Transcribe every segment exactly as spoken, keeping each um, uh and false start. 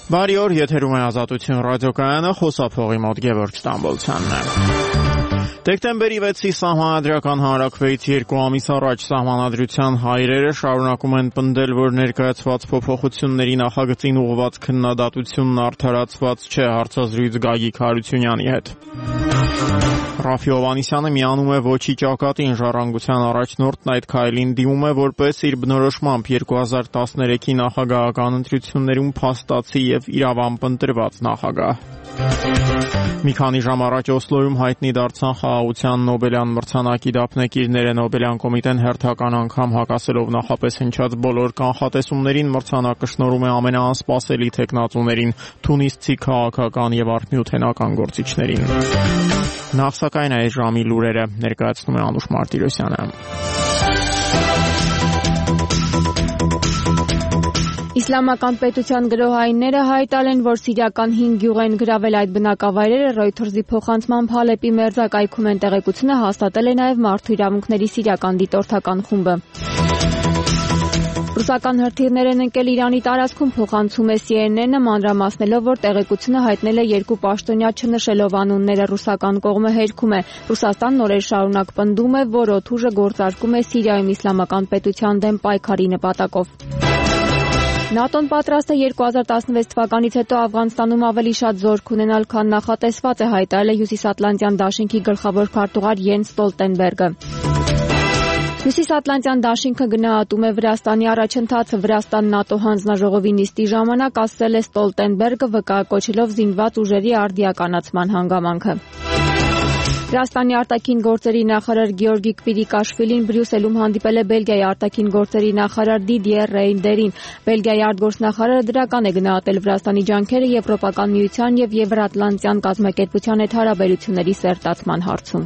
Բարի օր, եթերում է Ազատություն ռադիոկայանը, խոսափողի մոտ Գևորգ Ստամբոլցյանն է։ Դեկտեմբերի վեցի սահմանադրական հանրաքվեից երկու ամիս առաջ սահմանադրության հայրերը շարունակում են պնդել, որ ներկայացված փոփոխությունների նախագծին ուղղված քննադատությունն արդարացված չէ, հարցազրույց Գագիկ Հարությունյանի հետ։ Ռաֆի Հովհաննիսյանը միանում է ոչի ճակատին, Ժառանգության առաջնորդն այդ քայլին դիմում է որպես իր բնորոշմամբ երկու հազար տասներեքի նախագահական ընտրություններում փաստացի եւ իրավամբ ընտրված նախագահ։ Մի քանի ժամ առաջ Օսլոյում հայտնի դարձան խաղաղության Նոբելյան մրցանակի դափնեկիրները։ Նոբելյան կոմիտեն հերթական անգամ հակասելով նախապես հնչած բոլոր կանխատեսումներին մրցանակը շնորհում է ամենաանսպասելի թեկնածուներին՝ թունիսցի քաղաքական եւ արդյունաբերական գործիչներին։ Նախ սակայն այս ժամի լուրերը ներկայացնում է Անուշ Մարտիրոսյանը։ Իսլամական պետության գրոհայինները հայտարարել են, որ սիրիական հինգ գյուղ են գրավել այդ բնակավայրերը, Reuters-ի փոխանցմամբ Հալեպի մերձակայքում են տեղեկությունը հաստատել է նաև Մարդու իրավունքների սիրիական դիտորդական խումբը։ Ռուսական հրթիռներ են ընկել Իրանի տարածքում, փոխանցում է C N N-ը, մանրամասնելով, որ տեղեկությունը հայտնել է երկու պաշտոնյա չնշելով անունները։ Ռուսական կողմը հերքում է։ Ռուսաստանն օրեր շարունակ պնդում է, որ օդուժը գործարկում է Սիրիայում իսլամական պետության դեմ պայքարի նպատակով։ ՆԱՏՕ-ն պատրաստ է երկու հազար տասնվեց թվականից հետո Աֆղանստանում ավելի շատ զորք ունենալ, քան նախատեսված է, հայտարարել է Հյուսիսատլանտյան դաշինքի գլխավոր քարտուղար Յենս Ստոլտենբերգը։ Հյուսիսատլանտյան դաշինքը գնահատում է Վրաստանի առաջընթացը։ Վրաստան ՆԱՏՕ հանձնաժողովի նիստի ժամանակ ասել է Ստոլտենբերգը, վկայակոչելով զինված ուժերի արդիականացման հանգամանքը։ Վրաստանի արտաքին գործերի նախարար Գեորգի Կվիրիկաշվիլին Բրյուսելում հանդիպել է Բելգիայի արտաքին գործերի նախարար Դիդիեր Ռեյնդերին։ Բելգիայի արտգործնախարարը դրական է գնահատել Վրաստանի ջանքերը Եվրոպական միության եւ Եվրատլանտյան կազմակերպության հետ հարաբերությունների սերտացման հարցում։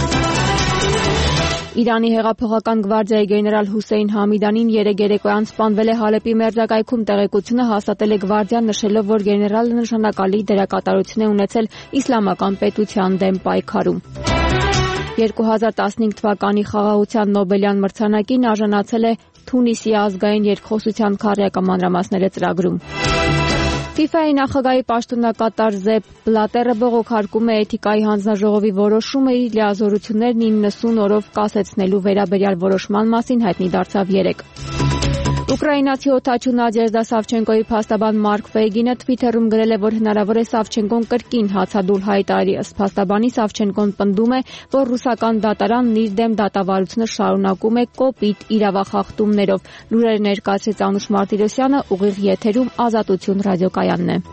Իրանի հեղափոխական գվարդիայի գեներալ Հուսեյն Համիդանին երեկ երեկոյան սպանվել է Հալեպի մերձակայքում, տեղեկությունը հաստատել է գվարդիան, նշելով, որ գեներալը նշանակալի դերակատարություն է ունեցել իսլամական պետության դեմ պայքարում։ երկու հազար տասնհինգ թվականի խաղաղության Նոբելյան մրցանակին արժանացել է Թունիսի ազգային երկխոսության քառյակա մանրամասները ծրագրում։ ֆիֆայի նախագահի պաշտոնակատար Զեփ Բլատերը բողոքարկում է Էթիկայի հանձնաժողովի որոշումը իր լիազորություններն իննսուն օրով կասեցնելու վերաբերյալ որոշման մասին հայտնի դարձավ երեկ։ Ուկրաինացի օդաչու Նադեժդա Սավչենկոյի փաստաբան Մարկ Ֆեյգինը Թվիթերում գրել է, որ հնարավոր է Սավչենկոն կրկին հացադուլ հայտարարի։ Ըստ փաստաբանի Սավչենկոն պնդում է, որ ռուսական դատարանն իր դեմ դատավարությունը շարունակում է կոպիտ իրավախախտումներով։ Լուրերը ներկայացրեց Անուշ Մարտիրոսյանը, ուղիղ եթերում Ազատություն ռադիոկայանն է։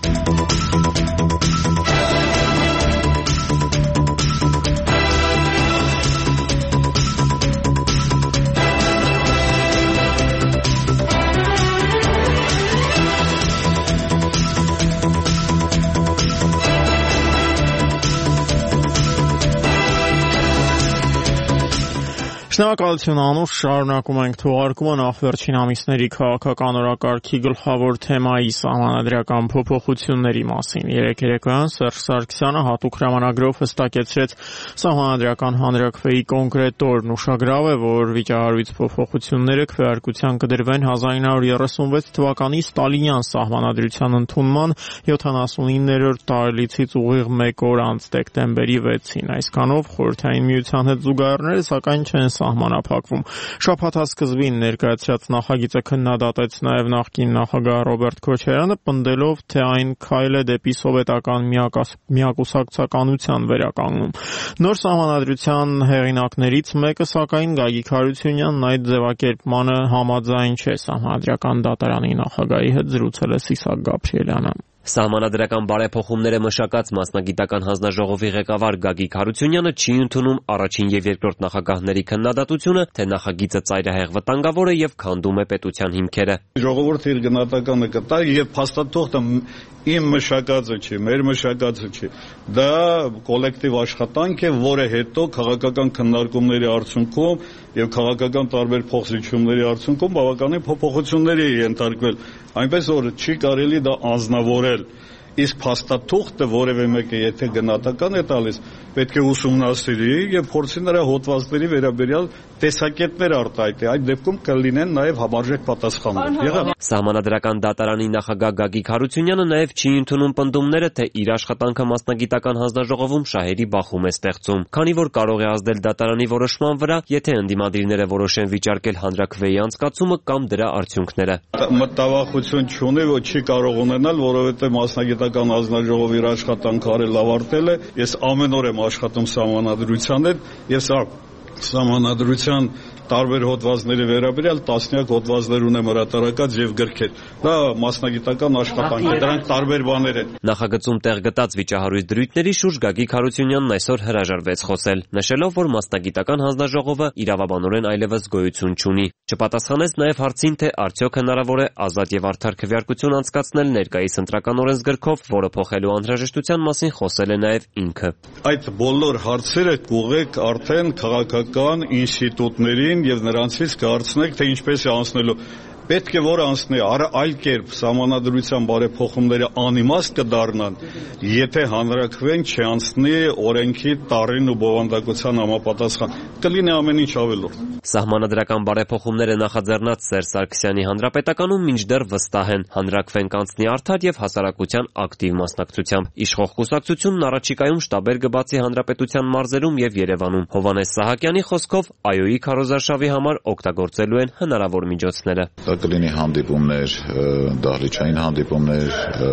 Շնորհակալություն Անուշ, շարունակում ենք թողարկումը նախ վերջին ամիսների քաղաքական օրակարգի գլխավոր թեմայի սահմանադրական փոփոխությունների մասին։ Երեկ երեկոյան Սերժ Սարգսյանը հատուկ հրամանագրով հստակեցրեց սահմանադրական հանրաքվեի կոնկրետ օրն։ Ուշագրավ է, որ վիճահարույց փոփոխությունները քվեարկության կդրվեն հազար ինը հարյուր երեսունվեց թվականի Ստալինյան սահմանադրության ընդունման յոթանասունիններորդ տարելիցից ուղիղ մեկ օր անց դեկտեմբերի վեցին։ Այսքանով Խորհրդային Միության հետ զուգահեռները սակայն չեն սահմանափակվում։ Շաբաթասկզբին ներկայացրած նախագիծը քննադատեց նաև նախկին նախագահ Ռոբերտ Քոչարյանը, պնդելով, թե այն քայլ է դեպի սովետական միակուսակցականության վերականգնում։ Նոր սահմանադրության հեղինակներից մեկը, սակայն Գագիկ Հարությունյանն այդ ձևակերպմանը համաձայն չէ։ Սահմանադրական դատարանի նախագահի հետ զրուցել է Սիսակ Գաբրիելյանը։ Սահմանադրական բարեփոխումները մշակած մասնագիտական հանձնաժողովի ղեկավար Գագիկ Հարությունյանը չի ընդունում առաջին եւ երկրորդ նախագահների քննադատությունը, թե նախագիծը ծայրահեղ վտանգավոր է եւ քանդում է պետության հիմքերը։ Ժողովուրդը իր գնահատականը կտա եւ փաստաթուղթը իմ մշակածը չի, մեր մշակածը չի։ Դա կոլեկտիվ աշխատանք է, որը հետո քաղաքական քննարկումների արդյունքում եւ քաղաքական տարբեր փոխզիջումների արդյունքում բավականին փոփոխությունների է ենթարկվել, այնպես որ չի կարելի դա անձնավորել։ Իսկ փաստաթուղթը որևէ մեկը եթե գնահատական է տալիս, պետք է ուսումնասիրի եւ փորձի նրա հոդվածների վերաբերյալ տեսակետներ արտահայտի, այդ դեպքում կլինեն նաեւ համարժեք պատասխաններ։ Սահմանադրական դատարանի նախագահ Գագիկ Հարությունյանը նաեւ չի ընդունում պնդումները, թե իր աշխատանքը մասնագիտական հանձնաժողովում շահերի բախում է ստեղծում, քանի որ կարող է ազդել դատարանի որոշման վրա, եթե ընդդիմադիրները որոշեն վիճարկել հանրաքվեի անցկացումը կամ դրա արդյունքները։ Մտավախություն չունի, որ չի կարող ունենալ, որովհետեւ մասնագիտական հանձնաժողովի իր աշխատանքը արել ավարտել է։ Ես ամեն օր եմ աշխատում սահմանադրության հետ եւ սա սահմանադրության տարբեր հոդվածների վերաբերյալ տասնյակ հոդվածներ ունեմ հրատարակած եւ գրքեր։ Դա մասնագիտական աշխատանք է, դրանք տարբեր բաներ են։ Նախագծում տեղ գտած վիճահարույց դրույթների շուրջ Գագիկ Հարությունյանն այսօր հրաժարվեց խոսել, նշելով, որ մասնագիտական հանձնաժողովը իրավաբանորեն այլևս գոյություն չունի։ Չպատասխանեց նաեւ հարցին, թե արդյոք հնարավոր է ազատ եւ արդար քվեարկություն անցկացնել ներկայիս ընտրական օրենսգրքով, որը փոխելու անհրաժեշտության մասին խոսել է նաեւ ինքը։ Այդ բոլոր հարցերը կուղեք արդեն քաղաքական ինստիտուտներին եւ նրանցից կհարցնեք, թե ինչպես է անցնելու։ Պետք է որ անցնի այլ կերպ սահմանադրության բարեփոխումները անիմաստ կդառնան, եթե հանրաքվեն չանցնի օրենքի տարրին ու բովանդակության համապատասխան, կլինի ամեն ինչ ավելորդ։ Սահմանադրական բարեփոխումները նախաձեռնած Սերժ Սարգսյանի հանրապետականում մինչդեռ վստահ են, հանրաքվեն կանցնի արդար եւ հասարակության ակտիվ մասնակցությամբ։ Իշխող կուսակցությունն առաջիկայում շտաբեր կբացի հանրապետության մարզերում եւ Երևանում։ Հովհաննես Սահակյանի խոսքով ԱՅՈ-ի քարոզարշավի համար օգտագործելու են հնարավոր միջոցները։ Կլինի հանդիպումներ, դահլիճային հանդիպումներ,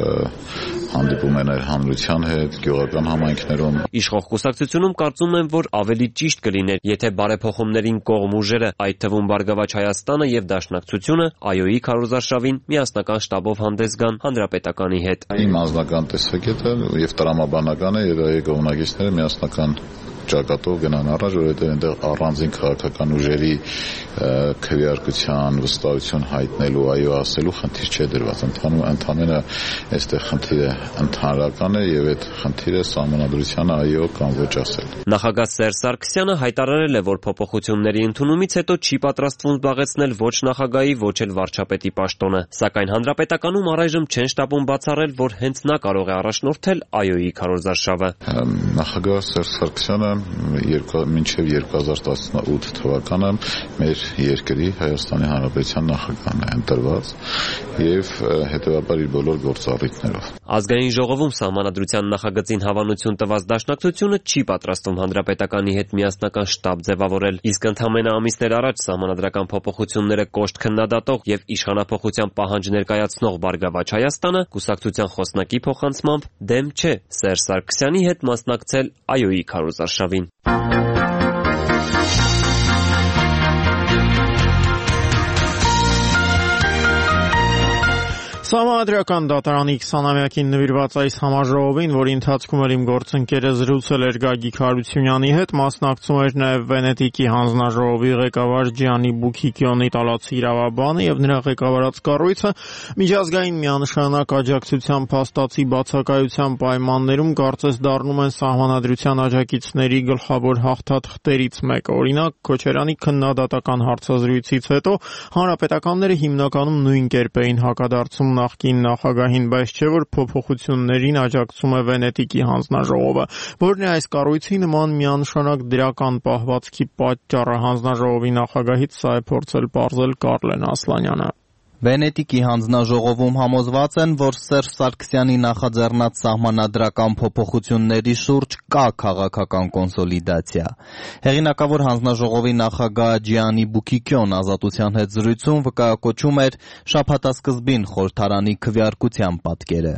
հանդիպումներ հանրության հետ, գյուղական համայնքներում։ Իշխող կուսակցությունում կարծում են, որ ավելի ճիշտ կլիներ, եթե բարեփոխումներին կողմ ուժերը, այդ թվում Բարգավաճ Հայաստանը եւ Դաշնակցությունը, ԱՅՈ-ի քարոզարշավին միասնական շտաբով հանդես գան հանրապետականի հետ։ Իմ անձնական տեսակետը եւ տրամաբանական է եւ այո կողմնակիցները միասնական ճակատով գնան առաջ, որովհետև այնտեղ առանձին քաղաքական ուժերի քվեարկության վստահություն հայտնելու, այո ասելու խնդիր չէ դրված, ընդհանրապես այստեղ խնդիրը ընդհանրական է եւ այդ խնդիրը սահմանադրությանը այո կամ ոչ ասել։ Նախագահ Սերժ Սարգսյանը հայտարարել է, որ փոփոխությունների ընդունումից հետո չի պատրաստվում զբաղեցնել ոչ նախագահի, ոչ էլ վարչապետի պաշտոնը, սակայն հանրապետականում առայժմ չեն շտապում բացառել, որ հենց նա կարող է առաջնորդել ԱՅՈ-ի քարոզարշավը։ Նախագահ Սերժ Սարգսյանը մինչև երկու հազար տասնութ թվականը մեր երկրի Հայաստանի Հանրապետության նախագահն է ընտրված եւ հետեւաբար իր բոլոր գործառույթներով։ Ազգային ժողովում սահմանադրության նախագծին հավանություն տված Դաշնակցությունը չի պատրաստվում հանրապետականի հետ միասնական շտաբ ձևավորել, իսկ ընդամենը ամիսներ առաջ սահմանադրական փոփոխությունները կոշտ քննադատող եւ իշխանափոխության պահանջ ներկայացնող Բարգավաճ Հայաստանը կուսակցության խոսնակի փոխանցմամբ դեմ չէ Սերժ Սարգսյանի հետ մասնակցել ԱՅՈ-ի քարոզարշավին։ Սահմանադրական դատարանի քսանամյակին նվիրված այս համաժողովին, որի ընթացքում էլ իմ գործընկերը զրուցել էր Գագիկ Հարությունյանի հետ, մասնակցում էր նաև Վենետիկի հանձնաժողովի ղեկավար Ջիանի Բուքիկյոնի տալացի իրավաբանը եւ նրա ղեկավարած կառույցը միջազգային միանշանակ աջակցության փաստացի բացակայության պայմաններում կարծես դառնում են սահմանադրության աջակիցների գլխավոր հաղթաթղթերից մեկը։ Օրինակ, Քոչարյանի քննադատական հարցազրույցից հետո հանրապետականները հիմնականում նույն կերպ էին հակադարձում նախկին նախագահին, բայց չէ որ փոփոխություններին աջակցում է Վենետիկի հանձնաժողովը, որն է այս կառույցի նման միանշանակ դրական պահվածքի պատճառը։ Հանձնաժողովի նախագահից սա է փորձել պարզել Կարլեն Ասլանյանը։ Վենետիկի հանձնաժողովում համոզված են, որ Սերժ Սարգսյանի նախաձեռնած սահմանադրական փոփոխությունների շուրջ կա քաղաքական կոնսոլիդացիա։ Հեղինակավոր հանձնաժողովի նախագահ Ջիանի Բուքիկյոն Ազատության հետ զրույցում վկայակոչում էր շաբաթասկզբին խորհրդարանի քվեարկության պատկերը։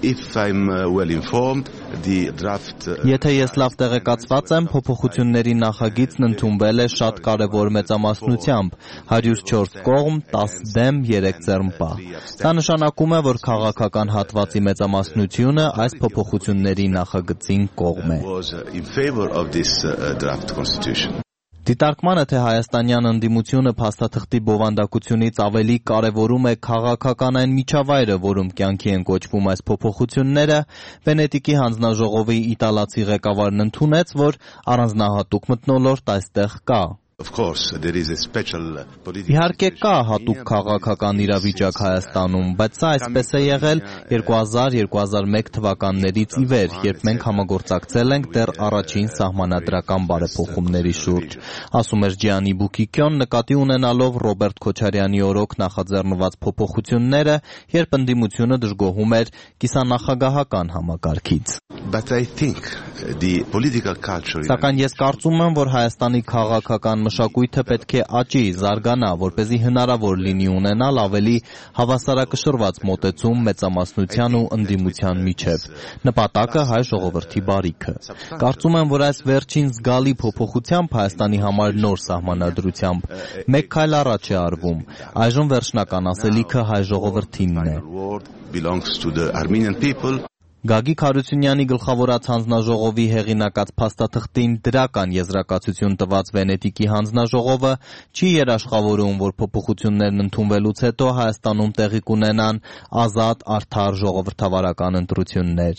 Եթե ես լավ տեղեկացված եմ, փոփոխությունների նախագիծն ընդունվել է շատ կարևոր մեծամասնությամբ՝ հարյուր չորս կողմ, տասը դեմ, երեք ձեռնպահ։ Դա նշանակում է, որ քաղաքական հատվածի մեծամասնությունը այս փոփոխությունների նախագծին կողմ է։ Դիտարկմանը, թե հայաստանյան ընդդիմությունը փաստաթղթի բովանդակությունից ավելի կարևորում է քաղաքական այն միջավայրը, որում կյանքի են կոչվում այս փոփոխությունները, Վենետիկի հանձնաժողովի իտալացի ղեկավարն ընդունեց, որ առանձնահատուկ մթնոլորտ այստեղ կա։ Իհարկե կա հատուկ քաղաքական իրավիճակ Հայաստանում, բայց սա այսպես է եղել երկու հազար - երկու հազար մեկ թվականներից ի վեր, երբ մենք համագործակցել ենք դեռ առաջին սահմանադրական բարեփոխումների շուրջ, ասում էր Ջիանի Բուկիկյոն, նկատի ունենալով Ռոբերտ Քոչարյանի օրոք նախաձեռնված փոփոխությունները, երբ ընդդիմությունը դժգոհում էր կիսանախագահական համակարգից։ Սակայն ես կարծում եմ, որ Հայաստանի քաղաքական մշակույթը պետք է աճի, զարգանա, որպեսզի հնարավոր լինի ունենալ ավելի հավասարակշռված մոտեցում մեծամասնության ու ընդդիմության միջև։ Նպատակը հայ ժողովրդի բարիքը։ Կարծում եմ, որ այս վերջին զգալի փոփոխությամբ Հայաստանի համար նոր սահմանադրությամբ մեկ քայլ առաջ է արվում։ Այժմ վերջնական ասելիքը հայ ժողովրդինն է։ Գագիկ Հարությունյանի գլխավորած հանձնաժողովի հեղինակած փաստաթղթին դրական եզրակացություն տված Վենետիկի հանձնաժողովը չի երաշխավորում, որ փոփոխություններն ընդունվելուց հետո Հայաստանում տեղի կունենան ազատ, արդար ժողովրդավարական ընտրություններ։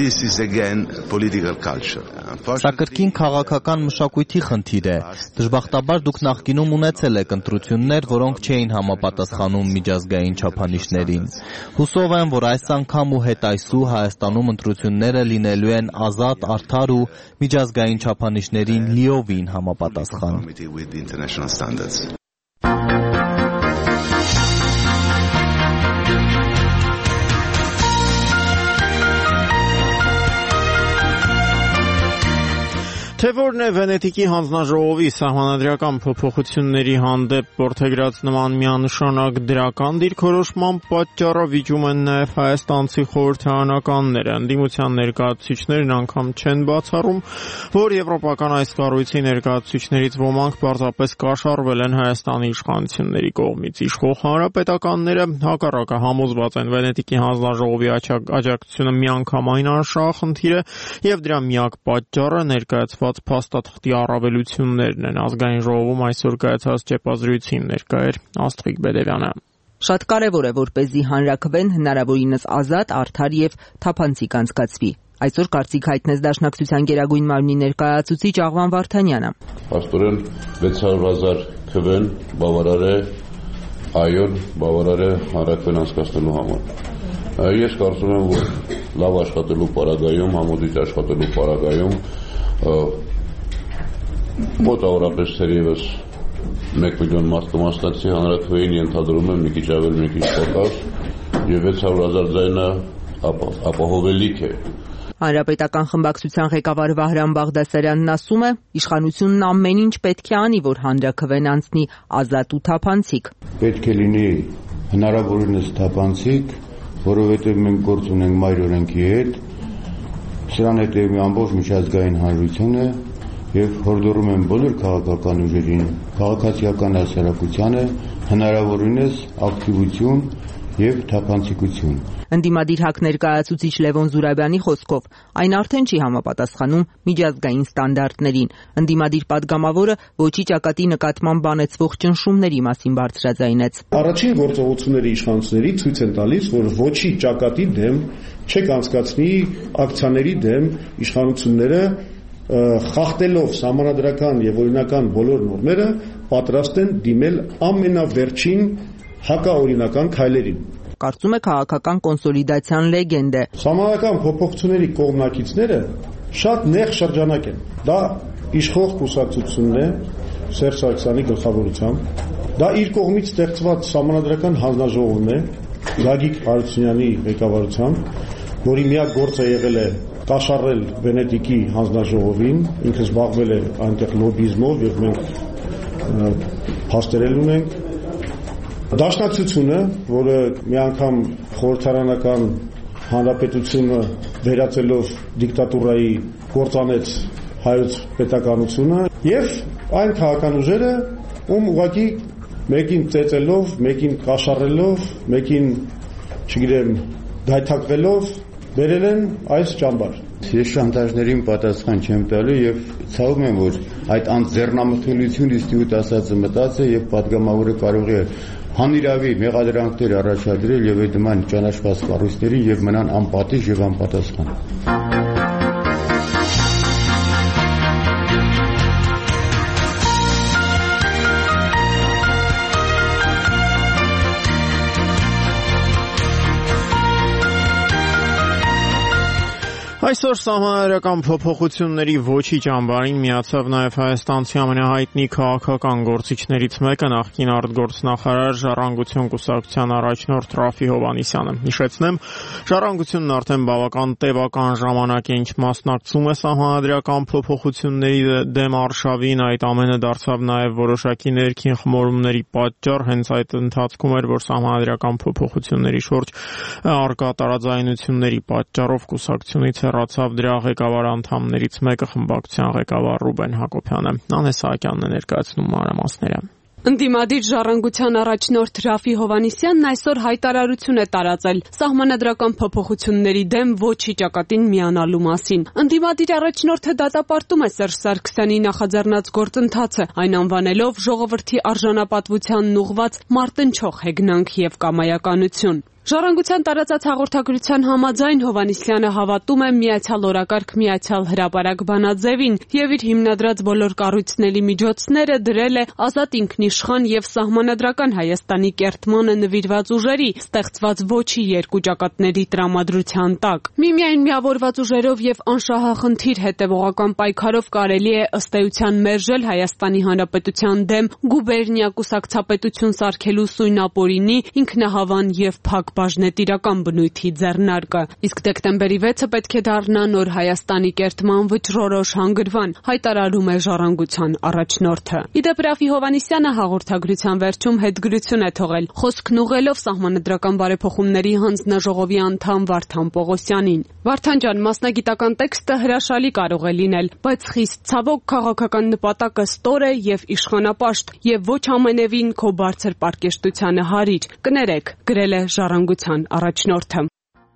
Սա կրկին քաղաքական մշակույթի խնդիր է։ Դժբախտաբար դուք նախկինում ունեցել եք ընտրություններ, որոնք չէին համապատասխանում միջազգային չափանիշներին։ Հուսով եմ, որ այս անգամ ու հետայսու Հայաստանում ընտրությունները լինելու են ազատ, արդար ու միջազգային չափանիշներին լիովին համապատասխան։ Թե որն է Վենետիկի հանձնաժողովի սահմանադրական փոփոխությունների հանդեպ որդեգրած նման միանշանակ դրական դիրքորոշման պատճառը վիճում են նաև հայաստանցի խորհրդարանականները։ Ընդդիմության ներկայացուցիչներն անգամ չեն բացառում, որ եվրոպական այս կառույցի ներկայացուցիչներից ոմանք պարզապես կաշառվել են Հայաստանի իշխանությունների կողմից։ Իշխող հանրապետականները հակառակը համոզված են Վենետիկի հանձնաժողովի աջակցությունը միանգամայն անշահախնդիր է եւ դրա միակ պատճառը ներկայացված փաստաթղթի առավելություններն են։ Ազգային ժողովում այսօր կայացած ճեպազրույցին ներկա էր Աստղիկ Բեդևյանը։ Շատ կարևոր է, որպեսզի հանրաքվեն հնարավորինս ազատ, արդար եւ թափանցիկ անցկացվի։ Այսօր կարծիք հայտնեց Դաշնակցության Գերագույն մարմնի ներկայացուցիչ Աղվան Վարդանյանը։ Աստորեն վեց հարյուր հազար քվեն բավարար է այոն բավարար է հանրաքվեն անցկացնելու համար։ Ես կարծում եմ, որ լավ աշխատելու պարագայում, համոզիչ աշխատելու պարագայում մոտավորապես թերևս մեկ միլիոն մարդ կմասնակցի հանրաքվեին, ենթադրում եմ մի քիչ ավել, մի քիչ փոքր, եւ վեց հարյուր հազար ձայնը ապահովելիք է։ Հանրապետական խմբակցության ղեկավար Վահրամ Բաղդասարյանն ասում է, իշխանությունն ամեն ինչ պետք է անի, որ հանրաքվեն անցնի ազատ ու թափանցիկ։ Պետք է լինի հնարավորինս թափանցիկ, որովհետեւ մենք գործ ունենք մայր օրենքի հետ։ Սրան հետևում է ամբողջ միջազգային հանրությունը եւ հորդորում են բոլոր քաղաքական ուժերին, քաղաքացիական հասարակությանը հնարավորինս ակտիվություն եւ թափանցիկություն։ Ընդդիմադիր ՀԱԿ ներկայացուցիչ Լևոն Զուրաբյանի խոսքով այն արդեն չի համապատասխանում միջազգային ստանդարտներին։ Ընդդիմադիր падգամավորը ոչի ճակատի նկատմամբ բանեցվող ճնշումների մասին բարձրաձայնեց։ Առաջին գործողությունների իշխանությունների ցույց են տալիս, որ ոչի ճակատի դեմ չեք անցկացնի ակցիաների դեմ իշխանությունները խախտելով սահմանադրական եւ օրինական բոլոր նորմերը պատրաստ են դիմել ամենավերջին հակաօրինական քայլերին։ Կարծում է քաղաքական կոնսոլիդացիան լեգենդ է։ Սահմանադրական փոփոխությունների կողմնակիցները շատ նեղ շրջանակ են։ Դա իշխող կուսակցությունն է Սերժ Սարգսյանի գլխավորությամբ։ Դա իր կողմից ստեղծված սահմանադրական հանձնաժողովն է Գագիկ Հարությունյանի ղեկավարությամբ, որի միակ գործը եղել է կաշառել Վենետիկի հանձնաժողովին, ինքը զբաղվել է այնտեղ լոբիզմով եւ մենք փաստերել ունենք։ Դաշնակցությունը, որը մի անգամ խորհրդարանական հանրապետությունը վերածելով դիկտատուրայի կործանեց հայոց պետականությունը եւ այն քաղաքական ուժերը, ում ուղղակի մեկին ծեծելով, մեկին կաշառելով, մեկին, չգիտեմ, գայթակղելով բերել են այս ճամբար։ Ես շանտաժներին պատասխան չեմ տալու եւ ցավում եմ, որ այդ անձեռնամխելությունից դիուտ ասածը մտած է եւ падգամավորը կարող է հանիրավի մեղադրանքներ առաջադրել եւ այդ նման ճանաչված կառույցներին եւ մնան անպատիժ եւ անպատասխան։ Այսօր սահմանադրական փոփոխությունների ոչի ճամբարին միացավ նաև հայաստանցի ամենահայտնի քաղաքական գործիչներից մեկը, նախկին արտգործնախարար Ժառանգություն կուսակցության առաջնորդ Ռաֆի Հովհաննիսյանը։ Հիշեցնեմ, Ժառանգությունն արդեն բավական տևական ժամանակ է ինչ մասնակցում է սահմանադրական փոփոխությունների դեմ արշավին, այդ ամենը դարձավ նաև որոշակի ներքին խմորումների պատճառ, հենց այդ ընթացքում էր, որ սահմանադրական փոփոխությունների շուրջ առկա տարաձայնությունների պատճառով կուսակցությունից հեռացավ դրա ղեկավար անդամներից մեկը, խմբակցության ղեկավար Ռուբեն Հակոբյանը։ Նանե Սահակյանն է ներկայացնում մանրամասները։ Ընդդիմադիր Ժառանգության առաջնորդ Ռաֆի Հովհաննիսյանն այսօր հայտարարություն է տարածել սահմանադրական փոփոխությունների դեմ ոչի ճակատին միանալու մասին։ Ընդդիմադիր առաջնորդը դատապարտում է Սերժ Սարգսյանի նախաձեռնած գործընթացը, այն անվանելով ժողովրդի արժանապատվությանն ուղղված մարտնչող հեգնանք եւ կամայականություն։ Ժառանգության տարածած հաղորդագրության համաձայն Հովհաննիսյանը հավատում է միացյալ օրակարգ, միացյալ հրապարակ բանաձևին եւ իր հիմնադրած բոլոր կառույցների միջոցները դրել է ազատ ինքնիշխան եւ սահմանադրական Հայաստանի կերտմանը նվիրված ուժերի, ստեղծված ոչի երկու ճակատների տրամադրության տակ։ Միմիայն միավորված ուժերով եւ անշահախնդիր հետեւողական պայքարով կարելի է ըստ էության մերժել Հայաստանի Հանրապետության դեմ գուբերնիա կուսակցապետություն սարքելու սույնապորինի, ինքնահավան եւ փակ բաժնետիրական բնույթի ձեռնարկը, իսկ դեկտեմբերի վեցը պետք է դառնա նոր Հայաստանի կերտման վճռորոշ հանգրվան, հայտարարում է Ժառանգության առաջնորդը։ Իդեպ Ռաֆի Հովհաննիսյանը հաղորդագրության վերջում հետգրություն է թողել, խոսքն ուղղելով սահմանադրական բարեփոխումների հանձնաժողովի անդամ Վարդան Պողոսյանին։ Վարդան ջան, մասնագիտական տեքստը հրաշալի կարող է լինել, բայց խիստ ցավոք քաղաքական նպատակը ստոր է եւ իշխանապաշտ եւ ոչ ամենևին քո բարձր պարկեշտությանը հարիր։ Կներեք, գրել է Ժառանգության առաջնորդը։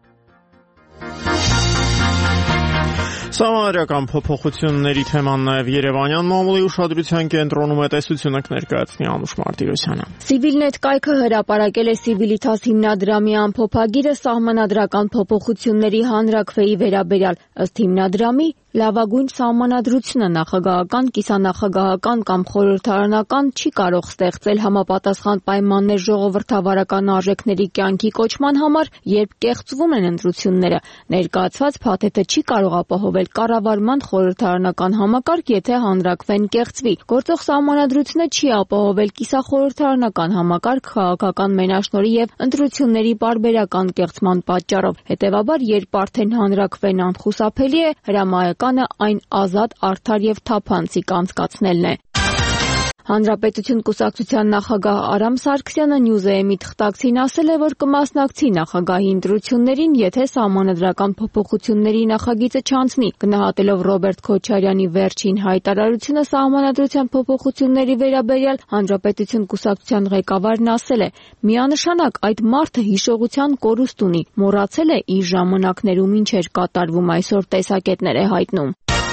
Սահմանադրական փոփոխությունների թեման նաև Երևանյան մամուլի ուշադրության կենտրոնում է, տեսությունը կներկայացնի Անուշ Մարտիրոսյանը։ Civilnet կայքը հրապարակել է Civitas հիմնադրամի ամփոփագիրը սահմանադրական փոփոխությունների հանրաքվեի վերաբերյալ, ըստ հիմնադրամի լավագույն սահմանադրությունը նախագահական, կիսանախագահական կամ խորհրդարանական չի կարող ստեղծել համապատասխան պայմաններ ժողովրդավարական արժեքների կյանքի կոչման համար, երբ կեղծվում են ընտրությունները։ Ներկայացված փաթեթը չի կարող ապահովել կառավարման խորհրդարանական համակարգ, եթե հանրաքվեն կեղծվի։ Գործող սահմանադրությունը չի ապահովել կիսախորհրդարանական համակարգ քաղաքական մենաշնորհի եւ ընտրությունների պարբերական կեղծման պատճառով։ Հետևաբար, երբ արդեն հանրաքվեն անխուսափելի է, հրամայական այն ազատ, արդար եւ թափանցիկ անցկացնելն է։ Հանրապետություն կուսակցության նախագահ Արամ Սարգսյանը Նյուզեեմի թղթակցին ասել է, որ կմասնակցի նախագահի ընտրություններին, եթե սահմանադրական փոփոխությունների նախագիծը չանցնի, գնահատելով Ռոբերտ Քոչարյանի վերջին հայտարարությունը սահմանադրության փոփոխությունների վերաբերյալ, Հանրապետություն կուսակցության ղեկավարն ասել է. «Միանշանակ այդ մարդը հիշողության կորուստ ունի, մոռացել է իր ժամանակներում ինչ էր կատարվում, այսօր տեսակետներ է հայտնում»։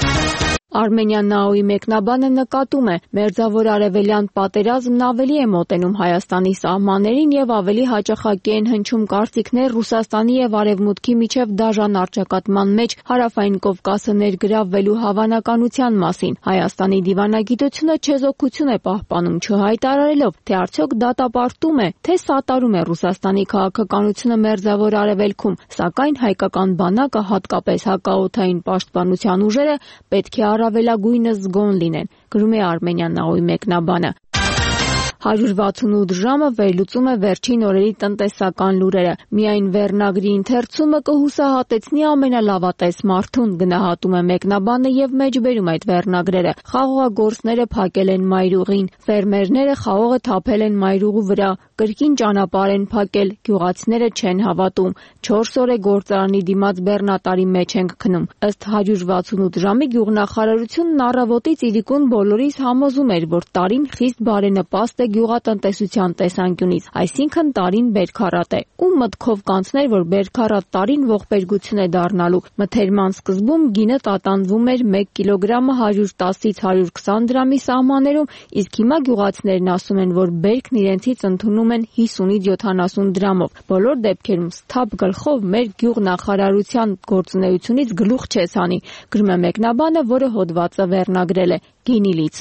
Արմենիան ՆԱՕ-ի մեկնաբանը նկատում է, մերձավոր արևելյան պատերազմն ավելի է մոտենում Հայաստանի սահմաններին եւ ավելի հաճախակի են հնչում կարծիքներ Ռուսաստանի եւ Արևմուտքի միջև դաժան առճակատման մեջ Հարավային Կովկասը ներգրավվելու հավանականության մասին։ Հայաստանի դիվանագիտությունը չեզոքություն է պահպանում, չհայտարարելով, թե արդյոք դատապարտում է, թե սատարում է Ռուսաստանի քաղաքականությունը մերձավոր արևելքում, սակայն հայկական բանակը, հատկապես հակաօդային պաշտպանության ուժերը, պետք է առավելագույնս զգոն լինեն, գրում է Արմենիան ՆԱՕ-ի մեկնաբանը։ հարյուր վաթսունութ ժամը վերլուծում է վերջին օրերի տնտեսական լուրերը։ Միայն վերնագրի ընթերցումը կհուսահատեցնի ամենալավատես մարդուն, գնահատում է մեկնաբանը եւ մեջբերում այդ վերնագրերը։ Խաղողագործները փակել են մայրուղին, ֆերմերները խաղողը թափել են մայրուղու վրա, կրկին ճանապարհ են փակել, գյուղացիները չեն հավատում, չորս օր է գործարանի դիմաց բեռնատարի մեջ ենք քնում։ Ըստ հարյուր վաթսունութ ժամի գյուղնախարարությունն առավոտից իրիկուն բոլորիս համոզում էր, որ տարին խիստ բարենպաստ է գյուղատնտեսության տեսանկյունից, այսինքն տարին բերքառատ է։ Ում մտքով կանցներ, որ բերքառատ տարին ողբերգություն է դառնալու։ Մթերման սկզբում գինը տատանվում էր մեկ կիլոգրամը հարյուր տասից հարյուր քսան դրամի սահմաններում, իսկ հիմա գյուղացիներն ասում են, որ բերքն իրենցից ընդունում են հիսունից յոթանասուն դրամով։ Բոլոր դեպքերում սթափ գլխով մեր գյուղնախարարության գործունեությունից գլուխ չես հանի, գրում է մեկնաբանը, որը հոդվածը վերնագրել է Գինիլից։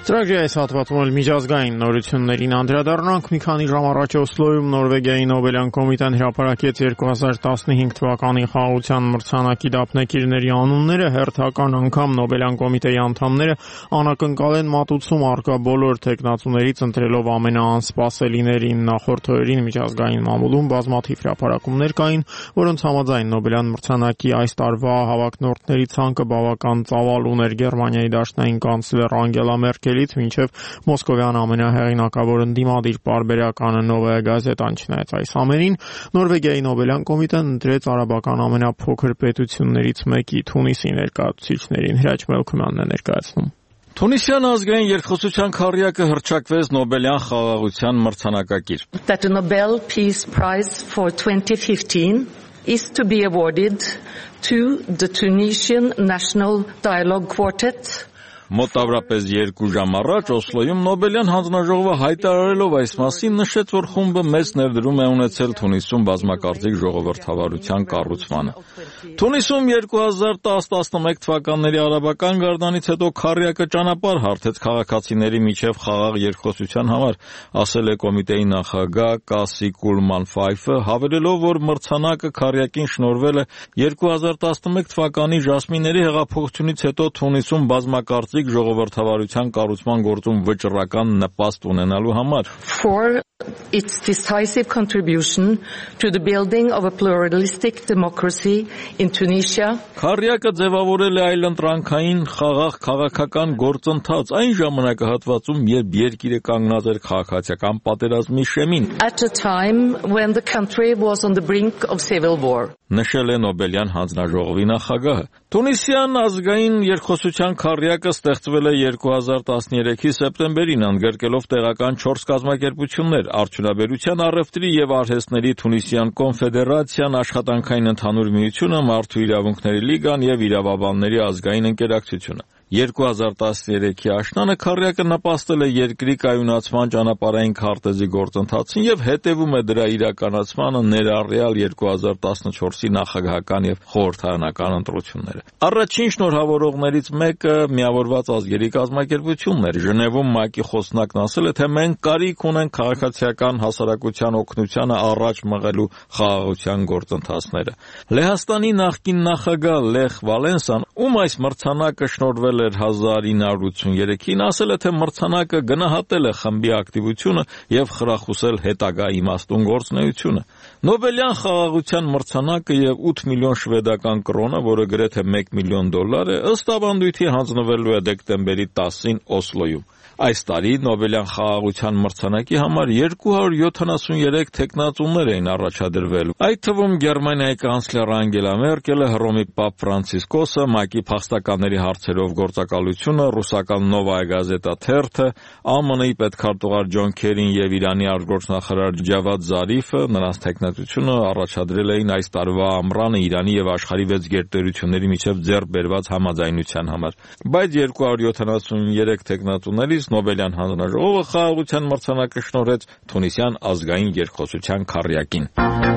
Ծրագրի այս հատվածում էլ միջազգային նորություններին անդրադառնանք։ Մի քանի ժամ առաջ Օսլոյում Նորվեգիայի Նոբելյան կոմիտեն հրապարակեց երկու հազար տասնհինգ թվականի խաղաղության մրցանակի դափնեկիրների անունները։ Հերթական անգամ Նոբելյան կոմիտեի անդամները անակնկալ են մատուցում առկա բոլոր թեկնածուներից, ընտրելով ամենաանսպասելիներին։ Նախորդ օրերին միջազգային մամուլում բազմաթիվ հրապարակումներ կային, որոնց համաձայն Նոբելյան մրցանակի այս տարվա հավակնորդների ցանկը բավական ծավալ ուներ Գերմանիայի դաշնային կանցլեր Անգելա Մերկելից մինչև Մոսկովյան ամենահեղինակավոր ընդդիմադիր պարբերականը Նովայա գազետան։ Չնայած այս ամենին, Նորվեգիայի Նոբելյան կոմիտեն ընտրեց արաբական ամենափոքր պետություններից մեկի Թունիսի ներկայացուցիչներին։ Հրաչ Մելքումյանն է ներկայացնում։ Թունիսյան ազգային երկխոսության քառյակը հռչակվեց Նոբելյան խաղաղության մրցանակակիր։ That the Nobel Peace Prize for twenty fifteen is to be awarded to the Tunisian National Dialogue Quartet. Մոտավորապես երկու ժամ առաջ Օսլոյում Նոբելյան հանձնաժողովը հայտարարելով այս մասին նշեց, որ խումբը մեծ ներդրում է ունեցել Թունիսում բազմակարծիք ժողովրդավարության կառուցմանը։ Թունիսում երկու հազար տասը տասնմեկ թվականների արաբական գարնանից հետո քառյակը ճանապարհ հարթեց քաղաքացիների միջև խաղաղ երկխոսության համար, ասել է կոմիտեի նախագահ Կասի Կուլման Ֆայֆը, հավելելով, որ մրցանակը քառյակին շնորհվել է երկու հազար տասնմեկ թվականի Ժասմինների հեղափոխությունից հետո Թունիսում բազմակարծիք ժողովրդավարության կառուցման գործում վճռական նպաստ ունենալու համար։ For its decisive contribution to the building of a pluralistic democracy in Tunisia. Քառյակը ձևավորել է այլընտրանքային խաղաղ քաղաքական գործընթաց այն ժամանակահատվածում, երբ երկիրը կանգնած էր քաղաքացիական պատերազմի շեմին։ At a time when the country was on the brink of civil war. Նշել է Նոբելյան հանձնաժողովի նախագահը։ Թունիսյան ազգային երկխոսության քառյակը ստեղծվել է երկու հազար տասներեքի սեպտեմբերին, ընդգրկելով տեղական չորս կազմակերպություններ՝ Արդյունաբերության, առևտրի եւ արհեստների Թունիսյան կոնֆեդերացիան, Աշխատանքային ընդհանուր միությունը, Մարդու իրավունքների լիգան եւ Իրավաբանների ազգային ընկերակցությունը։ երկու հազար տասներեքի աշնանը քառյակը նպաստել է երկրի կայունացման ճանապարհային քարտեզի գործընթացին եւ հետեւում է դրա իրականացմանը ներառյալ երկու հազար տասնչորսի նախագահական եւ խորհրդարանական ընտրությունները։ Առաջին շնորհավորողներից մեկը Միավորված ազգերի կազմակերպությունն էր։ Ժնևում ՄԱԿ-ի խոսնակն ասել է, թե մենք կարիք ունենք քաղաքացիական հասարակության օգնությանը առաջ մղելու խաղաղության գործընթացները։ Լեհաստանի նախկին նախագահ Լեխ Վալենսան, ում այս մրցանակը շնորհվել էր հազար ինը հարյուր ութսուներեքին, ասել է, թե մրցանակը գնահատել է խմբի ակտիվությունը եւ խրախուսել հետագա իմաստուն գործունեությունը։ Նոբելյան խաղաղության մրցանակը եւ ութ միլիոն շվեդական կրոնը, որը գրեթե մեկ միլիոն դոլար է, ըստ ավանդույթի հանձնվելու է դեկտեմբերի տասին Օսլոյում։ Այս տարի Նոբելյան խաղաղության մրցանակի համար երկու հարյուր յոթանասուներեք թեկնածուներ էին առաջադրվել։ Այդ թվում Գերմանիայի կանցլեր Անգելա Մերկելը, Հռոմի Պապ Ֆրանցիսկոսը, ՄԱԿ-ի փախստականների հարցերով գործակալությունը, ռուսական Նովայա գազետա թերթը, ԱՄՆ-ի պետքարտուղար Ջոն Քերին եւ Իրանի արտգործնախարար Ջավադ Զարիֆը նրանց թեկնածությունը առաջադրել էին այս տարվա ամռանը Իրանի եւ աշխարհի վեց գերտերությունների միջև ձեռք բերված համաձայնության համար։ Բայց երկու հարյուր յոթանասուներեք թեկնածուներից Նոբելյան հանձնաժողովը խաղաղության մրցանակը շնորհեց Թունիսյան ազգային երկխոսության քառյակին։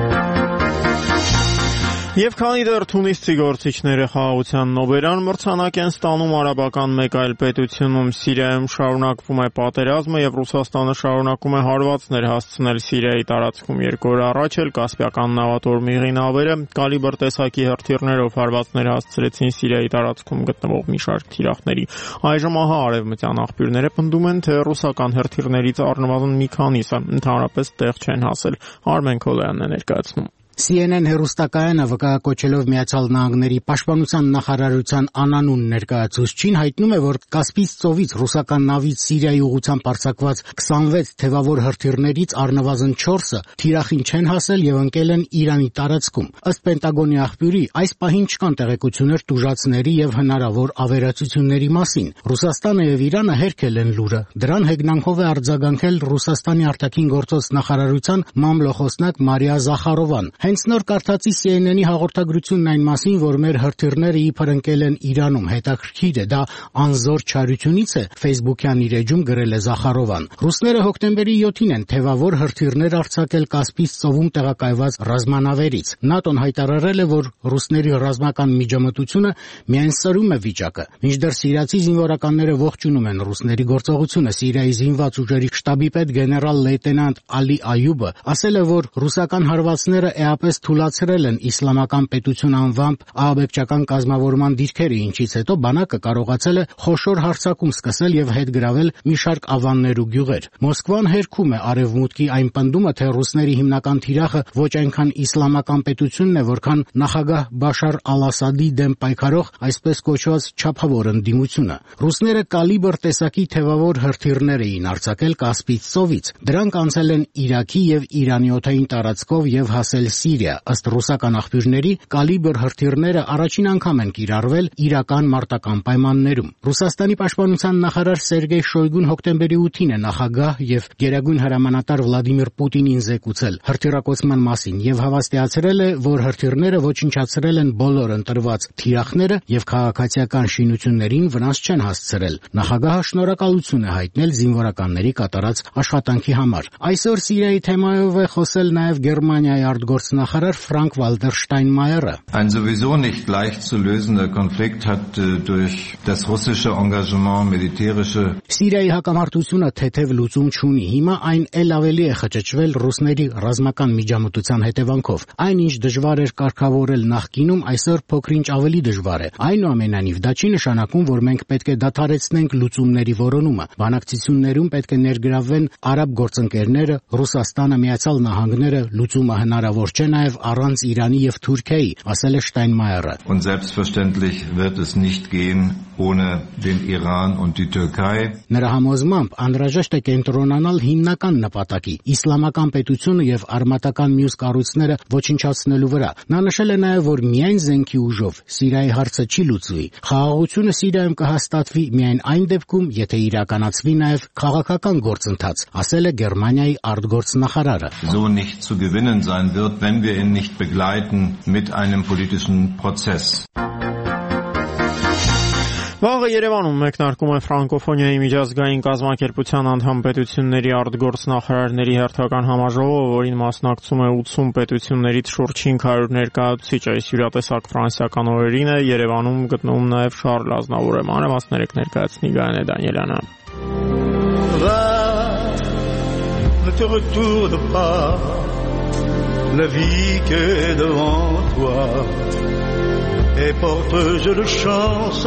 Եվ քանի դեռ թունիսցի գործիչները խաղաղության Նոբելյան մրցանակ են ստանում, արաբական մեկ այլ պետությունում Սիրիայում շարունակվում է պատերազմը եւ Ռուսաստանը շարունակում է հարվածներ հասցնել Սիրիայի տարածքում։ Երկու օր առաջ էլ Կասպիական նավատորմի նավերը կալիբր տեսակի հրթիռներով հարվածներ հասցրեցին Սիրիայի տարածքում գտնվող մի շարք թիրախների։ Այժմ ահա արևմտյան աղբյուրները պնդում են, թե ռուսական հրթիռներից առնվազն մի քանիսը ընդհանրապես տեղ չեն հասել։ Արմեն Քոլոյանն է ներկայացնում։ C N N հեռուստակայանը վկայակոչելով Միացյալ Նահանգների պաշտպանության նախարարության անանուն ներկայացուցչին հայտնում է, որ Կասպից ծովից ռուսական նավից Սիրիայի ուղղությամբ արձակված քսանվեց թևավոր հրթիռներից առնվազն չորսը թիրախին չեն հասել եւ ընկել են Իրանի տարածքում։ Ըստ Պենտագոնի աղբյուրի, այս պահին չկան տեղեկություններ տուժածների եւ հնարավոր ավերածությունների մասին։ Ռուսաստանը եւ Իրանը հերքել են լուրը։ Դրան հեգնանքով է արձագանքել Ռուսաստանի արտաքին գործոց նախարարության մամլոխոսնակ Մարիա Զախարովան։ Հենց նոր կարդացի C N N-ի հաղորդագրությունն այն մասին, որ մեր հրթիռները իբր ընկել են Իրանում, հետաքրքիր է, դա անզոր չարությունից է, Facebook-յան իր էջում գրել է Զախարովան։ Ռուսները հոկտեմբերի յոթին են թևավոր հրթիռներ արձակել Կասպից ծովում տեղակայված ռազմանավերից։ ՆԱՏՕ-ն հայտարարել է, որ ռուսների ռազմական միջամտությունը միայն սրում է վիճակը։ Մինչդեռ սիրիացի զինվորականները ողջունում են ռուսների գործողությունը։ Սիրիայի զինված ուժերի շտաբի պետ գեներալ լեյտենանտ Ալի Այուբը ասել է, որ ռուսական հարվածները էապես թուլացրել են իսլամական պետություն անվամբ ահաբեկչական կազմավորման դիրքերը, ինչից հետո բանակը կարողացել է խոշոր հարձակում սկսել եւ հետ գրավել մի շարք ավաններ ու գյուղեր։ Մոսկվան հերքում է արևմուտքի այն պնդումը, թե ռուսների հիմնական թիրախը ոչ այնքան իսլամական պետությունն է, որքան նախագահ Բաշար Ալ-Ասադի դեմ պայքարող այսպես կոչված չափավոր ընդդիմությունը։ Ռուսները կալիբր տեսակի թևավոր հրթիռներ էին արձակել Կասպից ծովից։ Դրանք անցել են Իրաքի եւ Իրանի օդային տարածքով եւ հասել Սիրիա։ Ըստ ռուսական աղբյուրների, կալիբր հրթիռները առաջին անգամ են կիրառվել իրական մարտական պայմաններում։ Ռուսաստանի պաշտպանության նախարար Սերգեյ Շոյգուն հոկտեմբերի ութին է նախագահ եւ գերագույն հրամանատար Վլադիմիր Պուտինին զեկուցել հրթիռակոծման մասին եւ հավաստիացրել է, որ հրթիռները ոչնչացրել են բոլոր ընտրված թիրախները եւ քաղաքացիական շինություններին վնաս չեն հասցրել։ Նախագահը շնորհակալություն է հայտնել զինվորականների կատարած աշխատանքի համար։ Այսօր Սիրիայի թեմայով է խոսել նաեւ Գերմանիայի արտգործնախարար Ֆրանկ Վալտեր Շտայնմայերը։ Ein sowieso nicht leicht zu lösender Konflikt hat durch das russische Engagement militärische Սիրիայի հակամարտությունը թեթև լուծում չունի։ Հիմա այն ել ավելի է խճճվել ռուսների ռազմական միջամտության հետևանքով։ Այնինչ դժվար էր կարգավորել նախկինում, այսօր փոքրինչ ավելի դժվար է։ Այնուամենայնիվ, դա չի նշանակում, որ մենք պետք է դադարեցնենք լուծումների որոնումը։ Բանակցություններում պետք է ներգրավվեն արաբ գործընկերները, Ռուսաստանը, Միացյալ Նահանգները, լուծումը հնարավոր չէ նաև առանց Իրանի եւ Թուրքիայի, ասել է Շտայնմայերը։ Und selbstverständlich wird es nicht gehen ohne den Iran und die Türkei. Նրա համոզմամբ անհրաժեշտ է կենտրոնանալ հիմնական նպատակի՝ իսլամական պետությունը եւ արմատական մյուս կառույցները ոչնչացնելու վրա։ Նա նշել է նաեւ, որ միայն զենքի ուժով Սիրիայի հարցը չի լուծվի։ Խաղաղությունը Սիրիայում կհաստատվի միայն այն դեպքում, եթե իրականացվի նաեւ քաղաքական գործընթաց, ասել է Գերմանիայի արտգործնախարարը։ So nicht zu gewinnen sein wird, wenn wir ihn nicht begleiten mit einem politischen Prozess. Վաղը Երևանում մեկնարկում է ֆրանկոֆոնիայի միջազգային կազմակերպության անդամ պետությունների արտգործնախարարների հերթական համաժողովը, որին մասնակցում է ութսուն պետություններից շուրջ հինգ հարյուր ներկայացուցիչ։ Այս յուրատեսակ ֆրանսիական օրերին է Երևանում գտնվում նաև Շարլ Ազնավուրը։ Մանրամասներեք ներկայացնի Գայանե Դանիելյանը։ Ne te retourne pas, la vie qu'est devant toi, et porte-je de chance.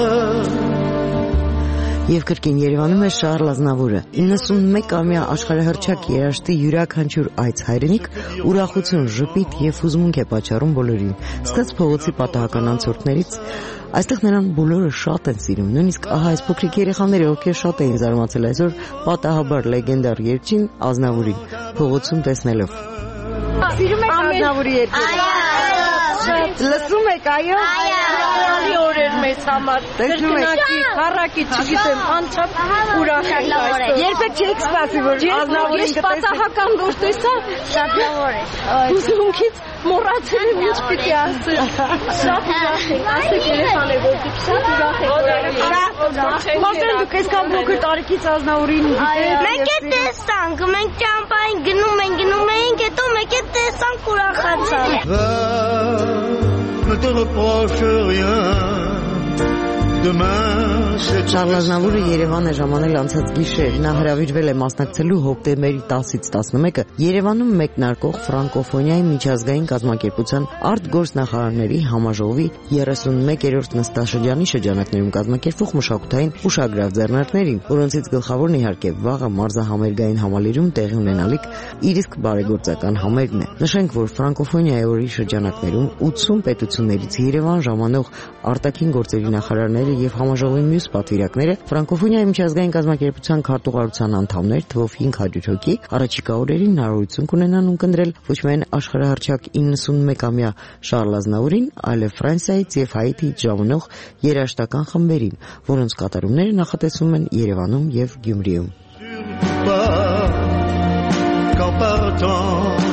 Եվ կրկին Երևանում է Շարլ Ազնավուրը։ իննսունմեկ-ամյա աշխարհահռչակ երաժշտի յուրաքանչյուր այց հայրենիք ուրախություն, ժպիտ եւ հուզմունք է պատճառում բոլորին։ Սկսած փողոցի պատահական անցորդներից, այստեղ նրան բոլորը շատ են սիրում։ Նույնիսկ ահա այս փոքրիկ երեխաները, ովքեր շատ էին զարմացել այսօր պատահաբար լեգենդար երգչին Ազնավուրին փողոցում տեսնելով։ Սիրում եք Ազնավուրի երգերը։ Լսում եք, այո։ Այո, օրեր մեզ համար։ Կրկնակի, խառակի, չգիտեմ, անչափ ուրախ ենք այստեղ։ Երբեք չեք սպասի, որ Ազնավուրին կտեսնեք։ Ես պատահական որ տեսա, շատ լավ է։ Հուզմունքից մոռացել եմ ինչ պիտի ասել։ Շատ ուրախ ենք, ասեք երեխաներ, որ դուք շատ ուրախ եք։ Շատ ուրախ ենք։ Մատեն դուք այսքան փոքր տարիքից Ազնավուրին գիտեք։ Մենք է տեսանք, մենք ճամփային գնում ենք, գնում ենք, հետո մեկ է տեսանք ուրախացանք։ Ne te reproche rien. Շարլ Ազնավուրը Երևան է ժամանել անցած գիշեր։ Նա հրավիրվել է մասնակցելու հոկտեմբերի տասից տասնմեկը Երևանում մեկնարկող ֆրանկոֆոնիայի միջազգային կազմակերպության արտգործնախարարների համաժողովի երեսունմեկերորդ նստաշրջանի շրջանակներում կազմակերպվող մշակութային ուշագրավ ձեռնարկներին, որոնցից գլխավորն իհարկե վաղը մարզահամերգային համալիրում տեղի ունենալիք իր իսկ բարեգործական համերգն է։ Նշենք, որ ֆրանկոֆոնիայի օրի շրջանակներում ութսուն պետություններից Երևան ժամանող արտաքին գործերի նախարարները եւ համաժողովի մյուս պատվիրակները ֆրանկոֆոնիայի միջազգային կազմակերպության քարտուղարության անդամներ թվով հինգ հարյուր հոգի առաջիկա օրերին հնարավորություն կունենան ունկնդրել ոչ միայն աշխարհահռչակ իննսունմեկամյա Շարլ Ազնավուրին, այլև Ֆրանսիայից եւ Հայիթիից ժամանող երաժշտական խմբերին, որոնց կատարումները նախատեսվում են Երևանում եւ Գյումրիում։ Quand partant tu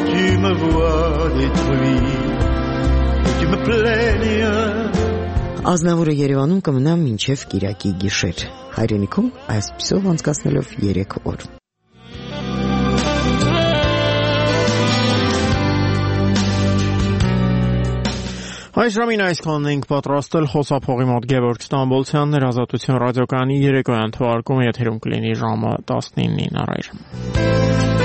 me vois détruit, et tu me plaignes. Ազնավուրը Երևանում կմնա մինչև Կիրակի գիշեր։ Հայրենիքում այսպիսով անցկացնելով երեք օր։ Այս ժամին այսքանն ենք պատրաստել խոսափողի մոտ Գևորգ Ստամբոլցյանն էր Ազատություն ռադիոկայանի երեկոյան թողարկումը եթերում կլինի ժամը տասնինին առայժմ։